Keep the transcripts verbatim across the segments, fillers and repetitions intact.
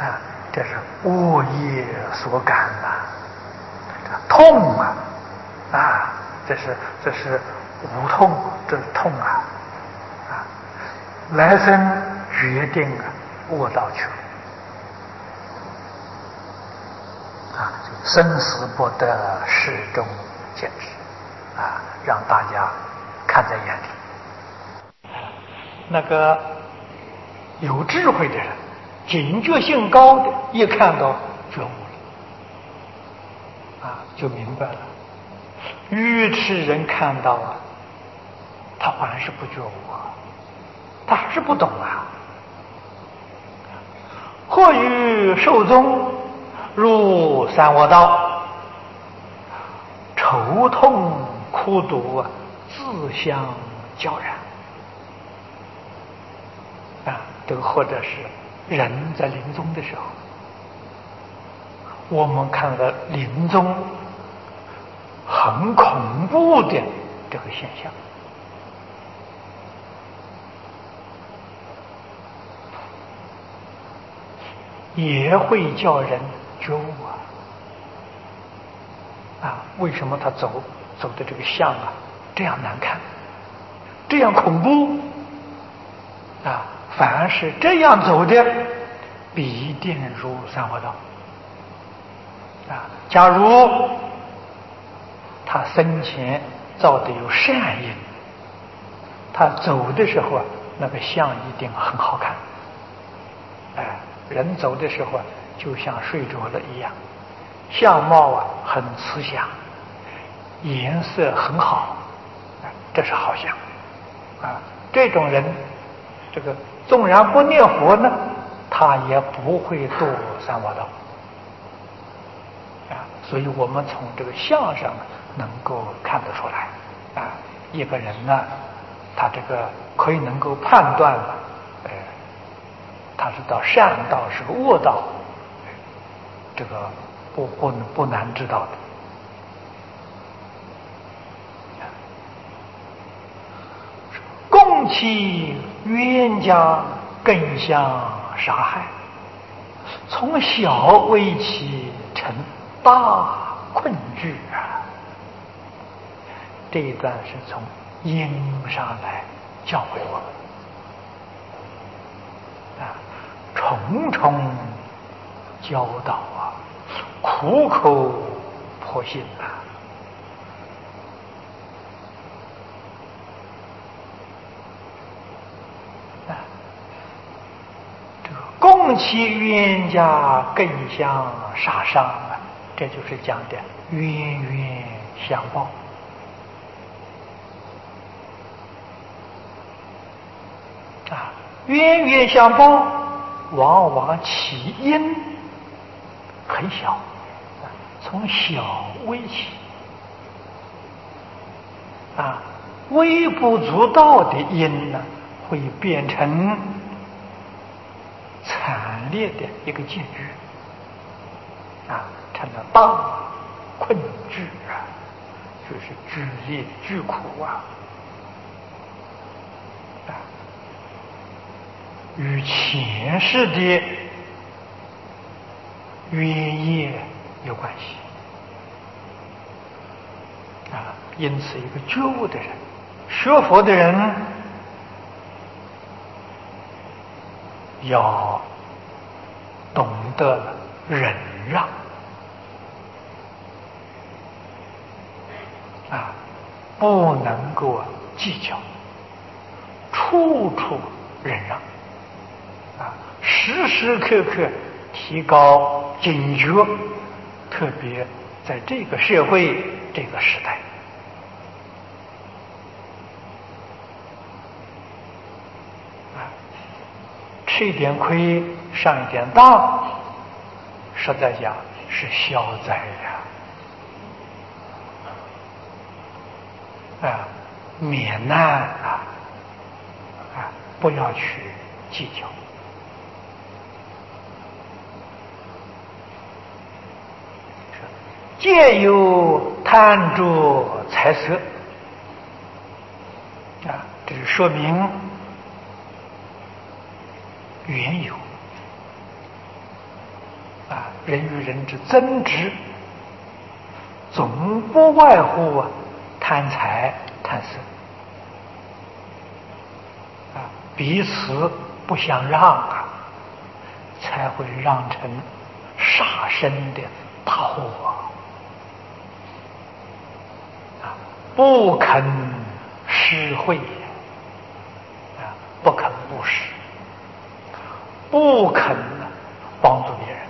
啊，这是恶业所感呐，痛啊，啊，这是这是无痛，这是痛啊，啊，来生决定啊，恶道去了，啊，生死不得，始终见之，啊，让大家看在眼里。那个有智慧的人，警觉性高的，一看到觉悟了，啊，就明白了。愚痴人看到啊，他还是不觉悟啊，他还是不懂啊。或于寿终，入三恶道，愁痛苦毒啊，自相交染。啊，都或者是人在临终的时候，我们看到临终很恐怖的这个现象。也会叫人觉悟啊！啊，为什么他走走的这个相啊这样难看，这样恐怖啊？凡是这样走的，必定入三恶道。啊，假如他生前造的有善因，他走的时候啊，那个相一定很好看。哎，人走的时候啊，就像睡着了一样，相貌啊很慈祥，颜色很好，啊，这是好相。啊，这种人，这个纵然不念佛呢，他也不会堕三恶道。啊，所以我们从这个相上能够看得出来，啊，一个人呢，他这个可以能够判断，呃，他是到善道是个恶道，这个不不不难知道的。共其冤家更相杀害，从小为其成大困局啊！这一段是从因上来教诲我们啊，重重教导啊，苦口婆心啊！啊，这个共其冤家更相杀伤啊！这就是讲的冤冤相报。啊，冤冤相报，往往起因很小，啊，从小微起，啊，微不足道的因呢，会变成惨烈的一个结局，啊，成了大困局啊，就是剧烈剧苦啊。与前世的冤业有关系啊，因此一个觉悟的人，学佛的人，要懂得忍让啊，不能够计较，处处忍让。啊，时时刻刻提高警觉，特别在这个社会、这个时代，啊，吃一点亏，上一点当，实在讲是消灾呀，啊，免难啊，啊，不要去计较。皆有贪着财色啊，这是说明缘由啊，人与人之争执，总不外乎啊贪财贪色啊，彼此不相让啊，才会让成杀身的大祸啊！不肯施惠啊，不肯布施，不肯帮助别人。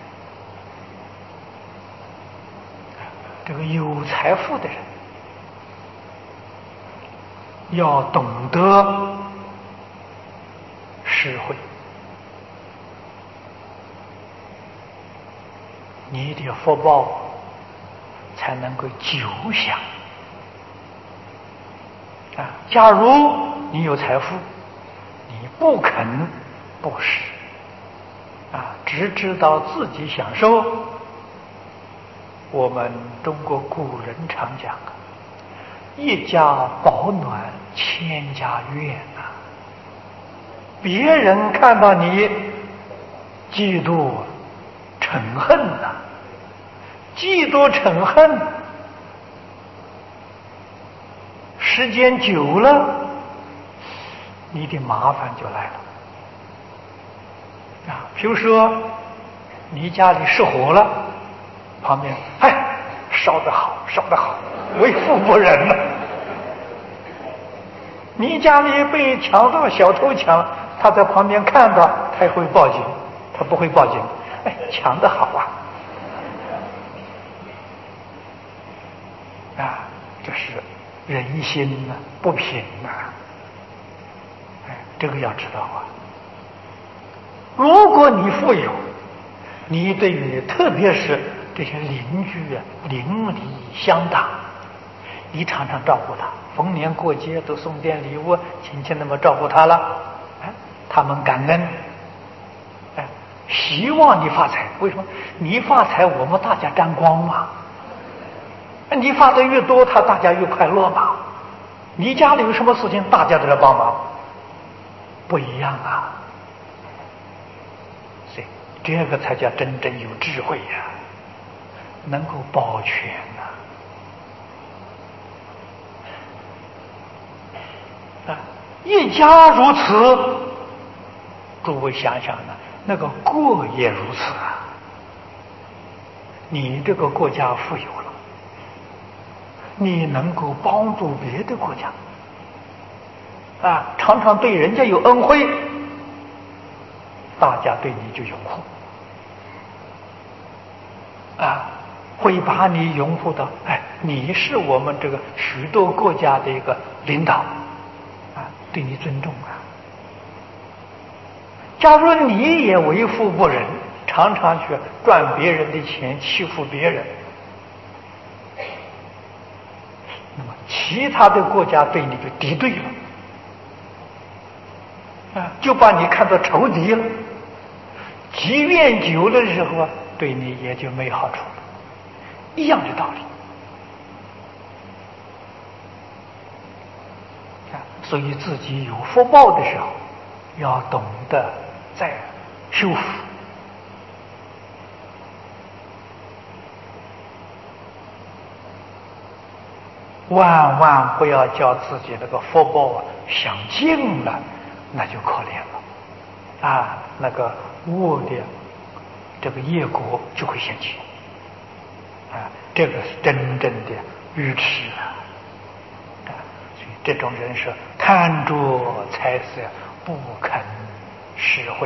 这个有财富的人要懂得施惠，你的福报才能够久享啊！假如你有财富，你不肯布施啊，只知道自己享受，我们中国古人常讲啊，一家保暖千家怨啊。别人看到你嫉妒嗔恨呐、啊，嫉妒嗔恨，时间久了，你的麻烦就来了啊。比如说你家里失火了，旁边哎烧得好，烧得好，为富不仁了。你家里被强盗小偷抢，他在旁边看到，他也会报警，他不会报警。哎，抢得好啊！啊，这是人心呐、啊，不平呐、啊。哎，这个要知道啊。如果你富有，你对于特别是这些邻居啊，邻里乡党，你常常照顾他，逢年过节都送点礼物，亲戚那么照顾他了，哎，他们感恩，哎，希望你发财。为什么？你发财，我们大家沾光嘛。你发的越多，他大家越快乐嘛。你家里有什么事情，大家都来帮忙，不一样啊。所以这个才叫真正有智慧呀、啊，能够保全呐、啊。啊，一家如此，诸位想想呢，那个国也如此啊。你这个国家富有了，你能够帮助别的国家啊，常常对人家有恩惠，大家对你就拥护啊，会把你拥护到，哎，你是我们这个许多国家的一个领导啊，对你尊重啊。假如你也为富不仁，常常去赚别人的钱，欺负别人，那么其他的国家对你就敌对了啊，就把你看作仇敌了。积怨久了的时候啊，对你也就没好处了，一样的道理啊。所以自己有福报的时候，要懂得再修复。万万不要叫自己那个福报啊享尽了，那就可怜了啊！那个恶的这个业果就会现起啊！这个是真正的愚痴啊！啊，所以这种人是贪着财色，不肯施惠，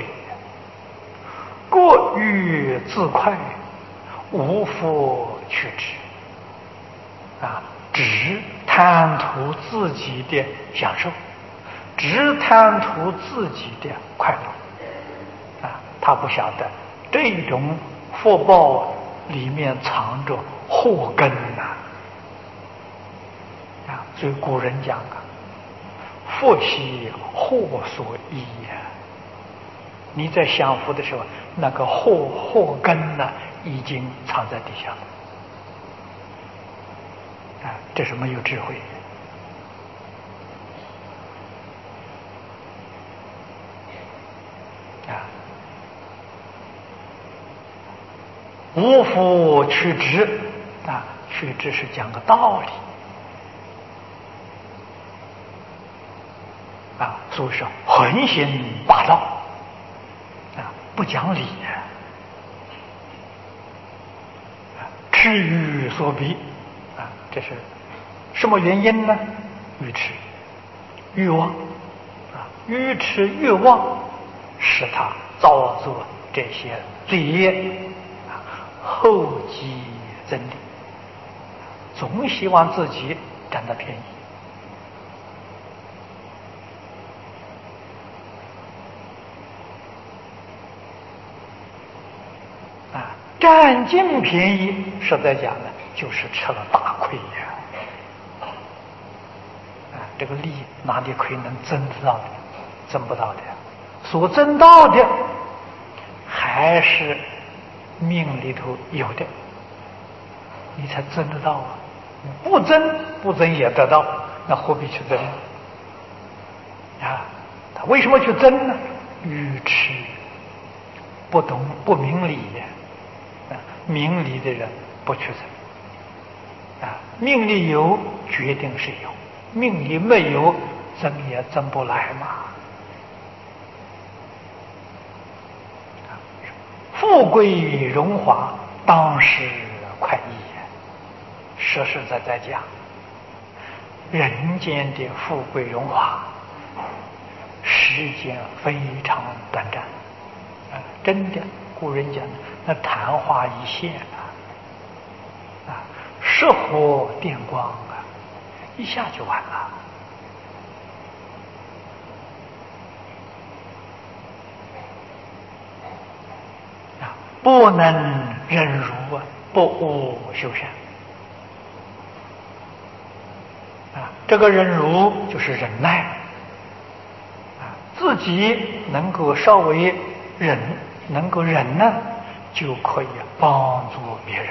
过欲自快，无福取之啊！只贪图自己的享受，只贪图自己的快乐啊！他不晓得这种福报里面藏着祸根呐！啊，所以古人讲啊，福兮祸所依呀。你在享福的时候，那个祸祸根呢，已经藏在底下了。啊，这是没有智慧啊！ 无复曲直啊，曲直是讲个道理啊，所以说横行霸道啊，不讲理啊，痴欲所逼啊，这是什么原因呢？愚痴、欲望啊，愚痴欲望使他造作这些罪业啊，厚积增力，总希望自己占到便宜。啊，占尽便宜，实在讲呢，就是吃了大亏呀！啊，这个利哪里可以能增得到的？增不到的，所增到的还是命里头有的，你才增得到啊！不增不增也得到，那何必去增啊？他为什么去增呢？愚痴，不懂不明理呀！啊，明理的人不去增啊，命里有决定是有，命里没有增也增不来嘛。富贵荣华当时快意，实实在在讲，人间的富贵荣华时间非常短暂啊，真的，古人讲那昙花一现啊，啊，石火电光啊，一下就完了。不能忍辱啊，不务修善啊，这个忍辱就是忍耐啊，自己能够稍微忍，能够忍呢，就可以帮助别人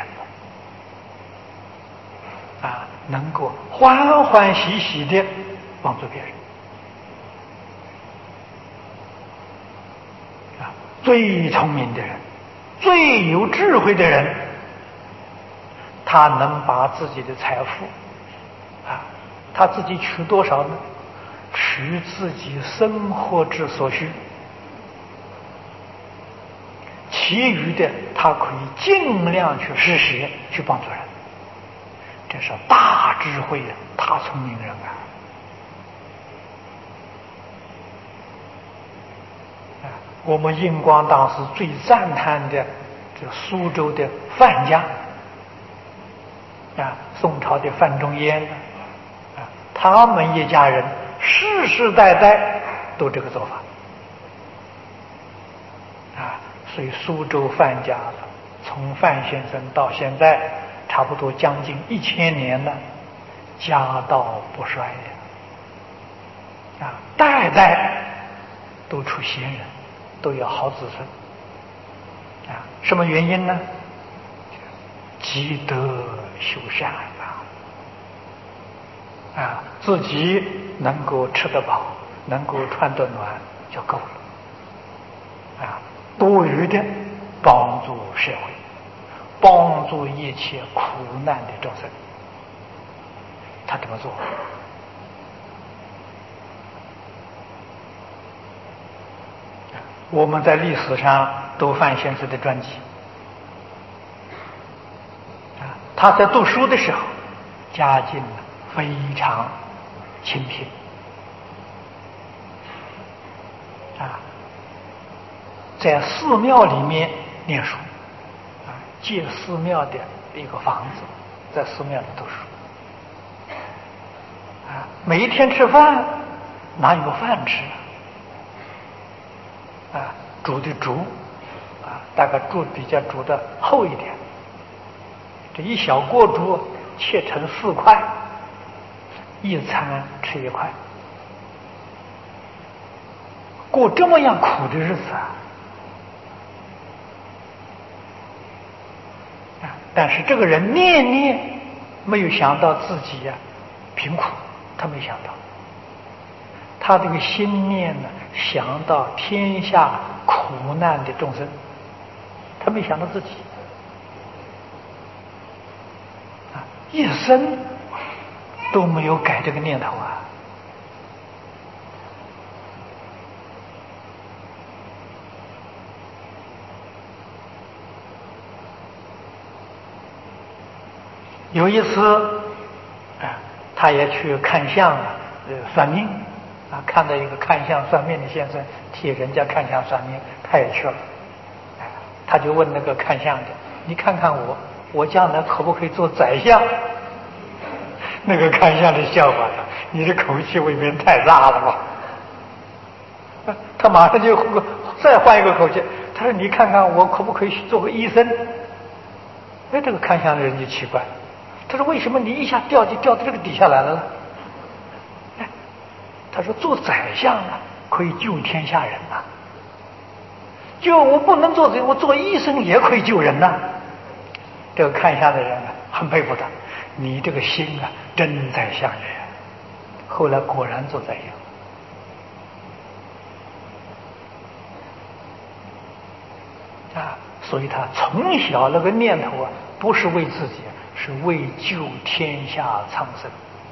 了啊，能够欢欢喜喜的帮助别人啊，最聪明的人，最有智慧的人，他能把自己的财富啊，他自己取多少呢？取自己生活之所需，其余的他可以尽量去施舍，去帮助人。这是大智慧啊，大聪明人啊！啊，我们印光大师最赞叹的这苏州的范家啊，宋朝的范仲淹啊，他们一家人世世代代都这个做法啊，所以苏州范家从范先生到现在差不多将近一千年了，家道不衰呀，啊，代代都出贤人，都有好子孙啊，什么原因呢？积德修善啊，啊，自己能够吃得饱，能够穿得暖就够了，啊，多余的帮助社会，帮助一切苦难的众生，他这么做。我们在历史上读范先生的传记啊，他在读书的时候家境非常清贫啊，在寺庙里面念书啊，借寺庙的一个房子，在寺庙里读书啊，每一天吃饭哪有饭吃啊？煮的竹啊，大概竹比较煮的厚一点，这一小锅竹切成四块，一餐吃一块，过这么样苦的日子啊！啊，但是这个人念念没有想到自己呀、啊、贫苦，他没想到。他这个心念呢，想到天下苦难的众生，他没想到自己一生都没有改这个念头啊。有一次，啊，他也去看相啊，呃，算命啊，看到一个看相算命的先生替人家看相算命，他也去了。哎，他就问那个看相的：“你看看我，我将来可不可以做宰相？”那个看相的笑话他：“你的口气未免太大了吧？”他马上就再换一个口气，他说：“你看看我可不可以做个医生？”哎，这个看相的人就奇怪。他说：“为什么你一下掉就掉到这个底下来了呢？”哎，他说：“做宰相啊，可以救天下人呐、啊。就我不能做这，我做医生也可以救人呐、啊。”这个看相的人啊，很佩服他，你这个心啊，真宰相人。后来果然做宰相啊，所以他从小那个念头啊，不是为自己。是为救天下苍生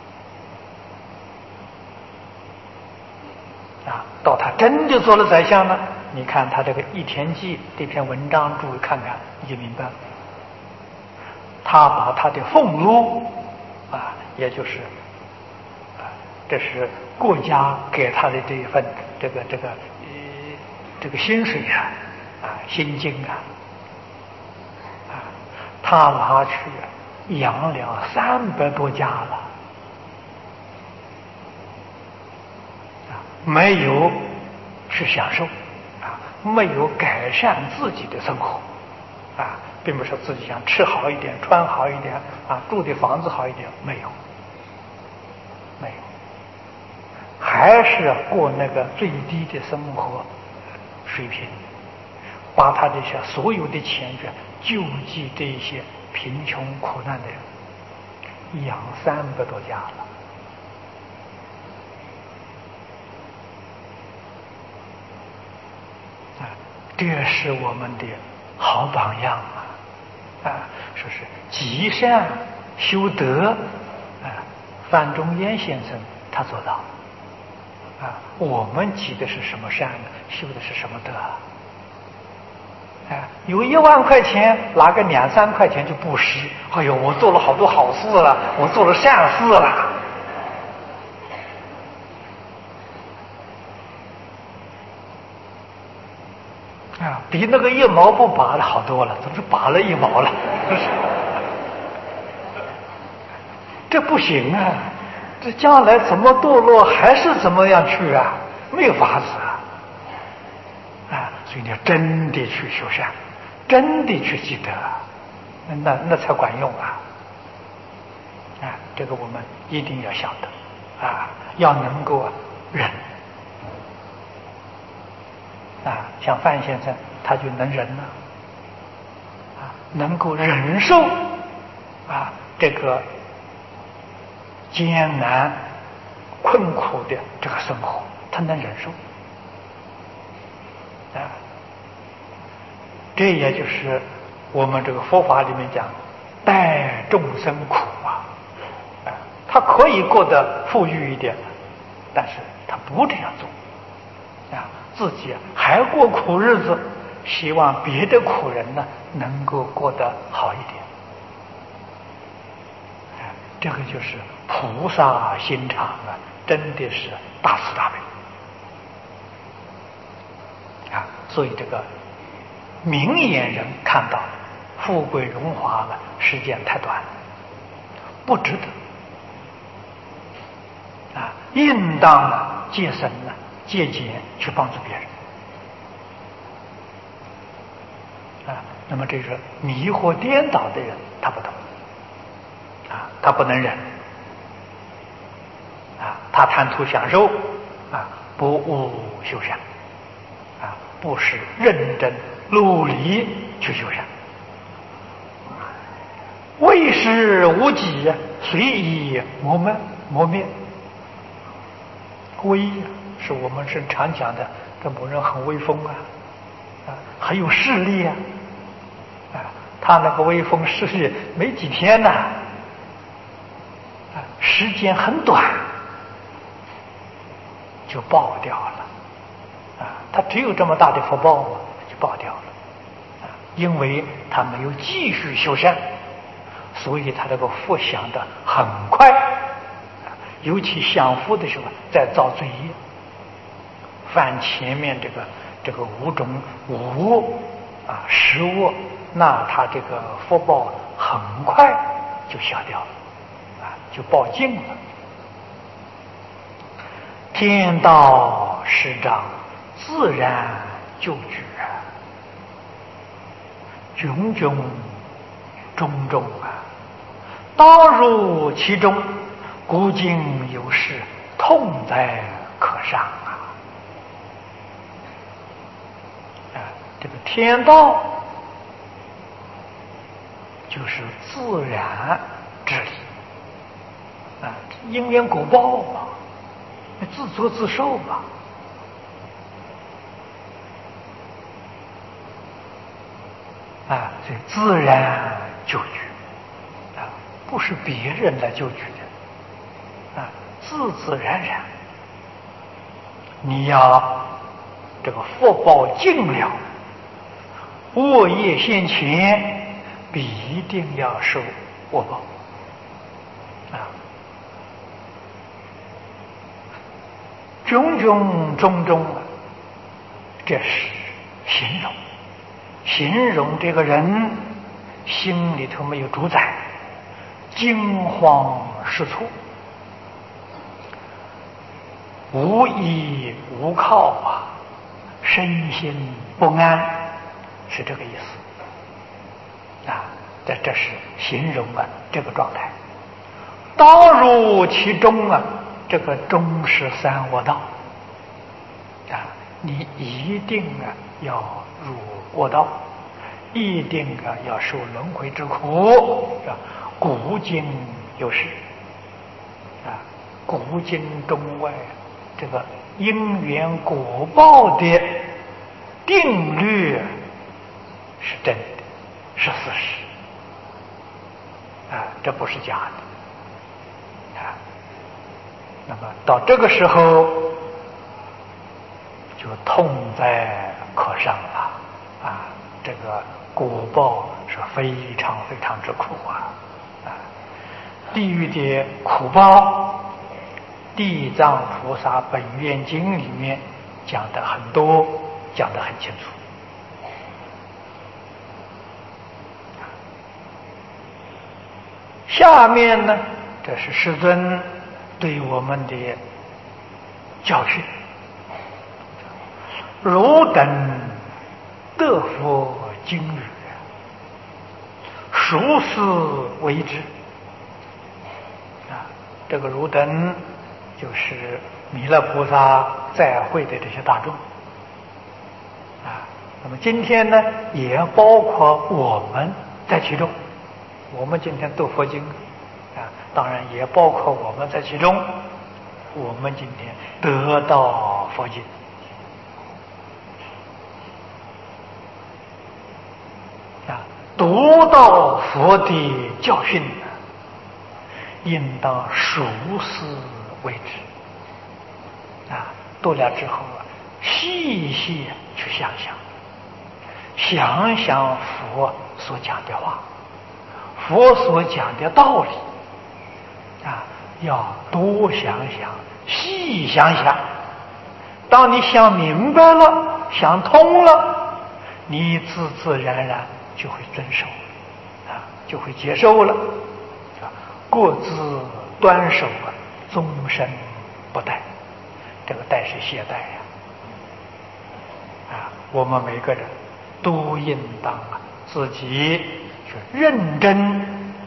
啊！到他真就做了宰相了，你看他这个《义田记》这篇文章，注意看看，你就明白了。他把他的俸禄啊，也就是啊，这是国家给他的这一份这个这个呃这个薪水啊啊薪金啊啊，他拿去养了三百多家了，啊，没有去享受，啊，没有改善自己的生活，啊，并不是自己想吃好一点、穿好一点，啊，住的房子好一点，没有，没有，还是过那个最低的生活水平，把他这些所有的钱去救济这一些贫穷苦难的人，养三百多家了。啊，这是我们的好榜样啊！啊，说是积善修德啊，范仲淹先生他做到了啊。我们积的是什么善呢？修的是什么德啊？啊，有一万块钱，拿个两三块钱就布施。哎呦，我做了好多好事了，我做了善事了。啊，比那个一毛不拔的好多了，总是拔了一毛了。这不行啊！这将来怎么堕落，还是怎么样去啊？没有法子啊！啊，所以你要真的去修善，真的去积德，那那才管用啊！啊，这个我们一定要晓得啊，要能够忍啊，像范先生他就能忍了啊，能够忍受啊这个艰难困苦的这个生活，他能忍受啊。这也就是我们这个佛法里面讲待众生苦啊，啊，他可以过得富裕一点，但是他不这样做啊，自己还过苦日子，希望别的苦人呢能够过得好一点。这个就是菩萨心肠啊，真的是大慈大悲啊！所以这个明眼人看到富贵荣华了，时间太短了，不值得啊！应当呢节省呢节俭去帮助别人啊。那么这是迷惑颠倒的人，他不懂。啊，他不能忍啊，他贪图享受啊，不务修善啊，不是认真努力去修善。为时无己，随意磨灭磨灭。威是我们是常讲的，这某人很威风啊，啊，很有势力啊，啊，他那个威风势力没几天呐、啊。 时间很短就爆掉了啊！他只有这么大的福报嘛，就爆掉了啊！因为他没有继续修善，所以他这个福享的很快，尤其享福的时候再造罪业，犯前面这个这个五种五恶啊十恶，那他这个福报很快就消掉了啊，就报尽了。天道师长，自然就举啊，炯炯种种啊，当入其中，古今有事，痛在可上啊！啊，这个天道就是自然之理啊，因缘果报嘛，自作自受嘛。啊，所以自然救举啊，不是别人来救举的啊，自自然然。你要这个福报尽了，恶业现前，必定要受恶报啊。炯炯种种啊，这是形容。形容这个人心里头没有主宰，惊慌失措，无依无靠啊，身心不安，是这个意思啊。这这是形容啊这个状态。当入其中啊，这个中是三恶道啊，你一定啊要入恶道，一定啊要受轮回之苦，是吧？古今有事啊，古今中外这个因缘果报的定律是真的，是事实啊，这不是假的啊。那么到这个时候就痛在可上了啊，这个果报是非常非常之苦啊！啊，地狱的苦报，《地藏菩萨本愿经》里面讲的很多，讲得很清楚。下面呢，这是世尊对我们的教训：汝等得佛今日，孰是为之？啊，这个汝等就是弥勒菩萨在会的这些大众啊。那么今天呢，也包括我们在其中。我们今天读佛经啊，当然也包括我们在其中。我们今天得到佛经啊，读到佛的教训，应当熟思为之啊。读了之后啊，细细去想想，想想佛所讲的话，佛所讲的道理啊，要多想想，细想想。当你想明白了，想通了，你自自然然就会遵守啊，就会接受了啊。各自端守啊，终身不殆。这个殆是懈怠呀啊！我们每个人都应当啊，自己去认真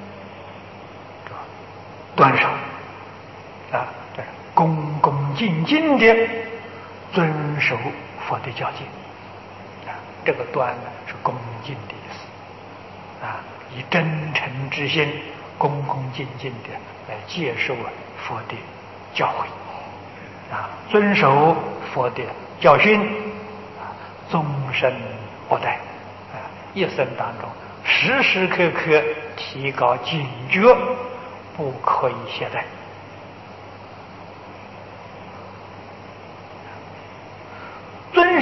端守啊，恭恭敬敬的遵守佛的教诫啊。这个端呢是恭敬的意思啊，以真诚之心恭恭敬敬的来接受啊佛的教诲啊，遵守佛的教训啊，终身不殆啊，一生当中时时刻刻提高警觉，不可以懈怠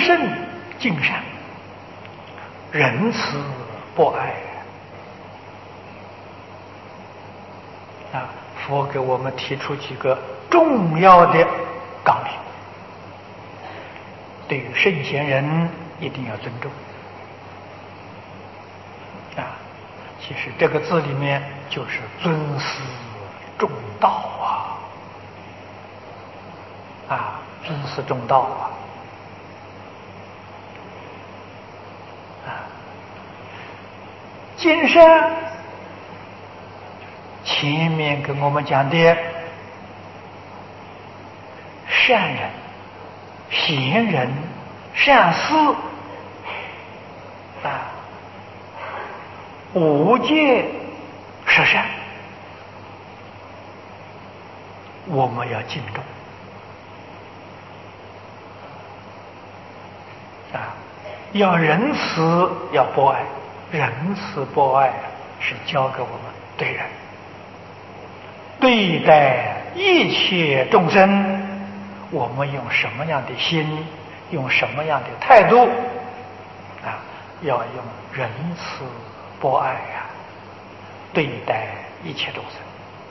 胜敬善，仁慈博爱啊！佛给我们提出几个重要的纲领，对于圣贤人一定要尊重啊！其实这个字里面就是尊师重道啊！啊，尊师重道啊！啊，今生前面跟我们讲的善人、贤人、善思啊，无戒十善，我们要敬重啊，要仁慈，要博爱。仁慈博爱是教给我们对人、对待一切众生，我们用什么样的心，用什么样的态度啊？要用仁慈博爱啊，对待一切众生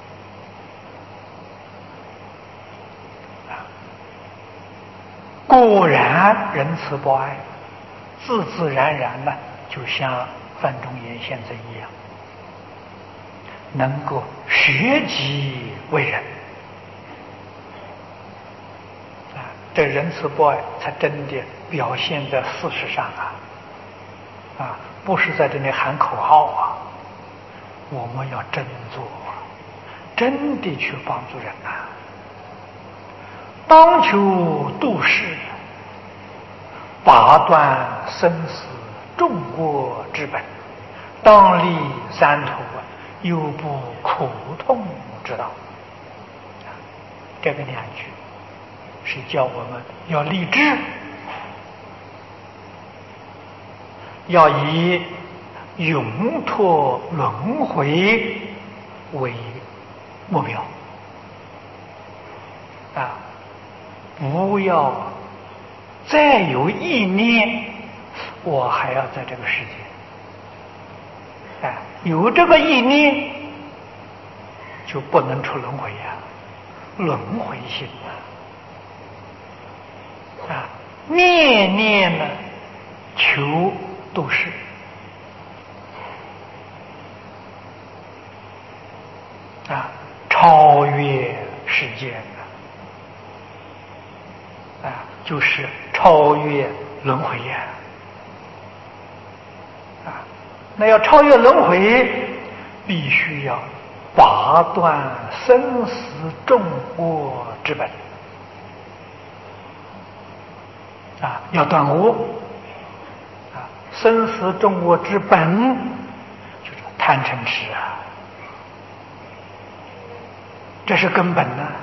啊。固然仁慈博爱，自自然然呢，就像范仲淹先生一样，能够学己为人啊，这仁慈博爱才真的表现在事实上啊啊，不是在这里喊口号啊，我们要真做，真的去帮助人啊，当求度世，拔断生死众过之本，当立三途，犹不苦痛之道。这个两句是叫我们要立志，要以永脱轮回为目标啊！不要再有意念我还要在这个世界，啊，有这个意念就不能出轮回呀，轮回心啊，啊，念念呢求度世，啊，超越世界啊，就是超越轮回呀，啊，那要超越轮回，必须要拔断生死众过之本，啊，要断我，啊，生死众过之本就是贪嗔痴啊，这是根本呢。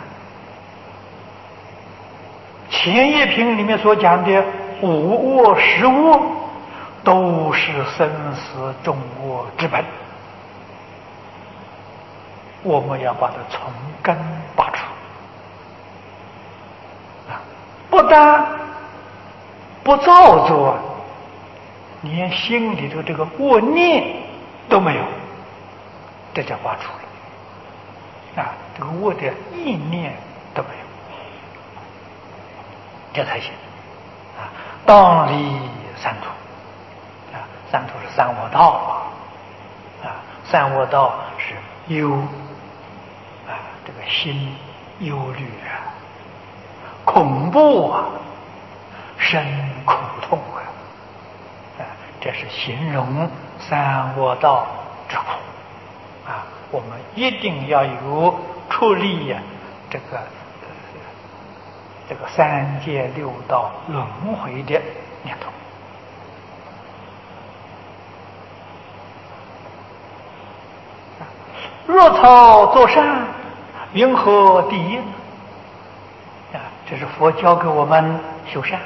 前一品里面所讲的五恶十恶，都是生死众过之本，我们要把它从根拔除啊！不但不造作，连心里头这个恶念都没有，这叫拔除了啊！这个恶的意念都没有，这才行啊！当离三途啊，三途是三恶道啊，啊，三恶道是忧啊，这个心忧虑啊，恐怖啊，生苦痛啊，啊，这是形容三恶道之苦啊！我们一定要有出离呀、啊，这个。这个三界六道轮回的念头，若草作善，云何第一？啊，这是佛教给我们修善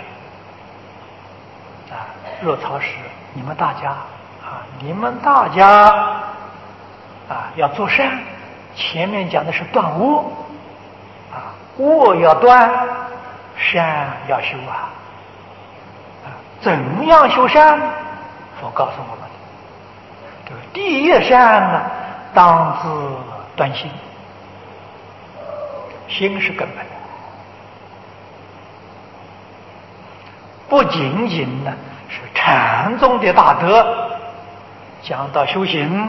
啊。若草是你们大家啊，你们大家啊要做善。前面讲的是断恶啊，恶要断。善要修啊， 怎样修善？佛告诉我们，这个第一善呢，当自断心，心是根本，不仅仅呢是禅宗的大德，讲到修行，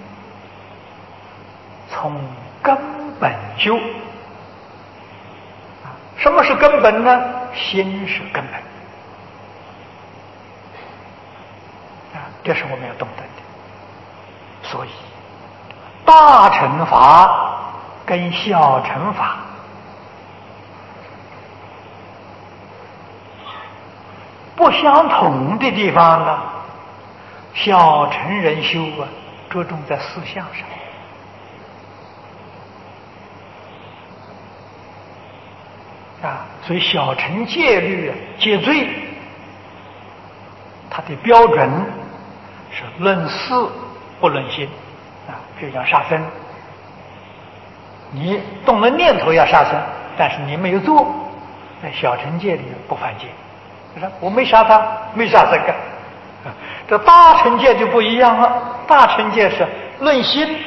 从根本修。什么是根本呢？心是根本啊，这是我们要懂得的。所以，大乘法跟小乘法不相同的地方呢，小乘人修啊，着重在思想上。啊，所以小乘戒律啊，戒罪，它的标准是论事不论心啊。比如讲杀生，你动了念头要杀生，但是你没有做，在小乘戒里不犯戒。他说我没杀他，没杀生啊。这大乘戒就不一样了，大乘戒是论心，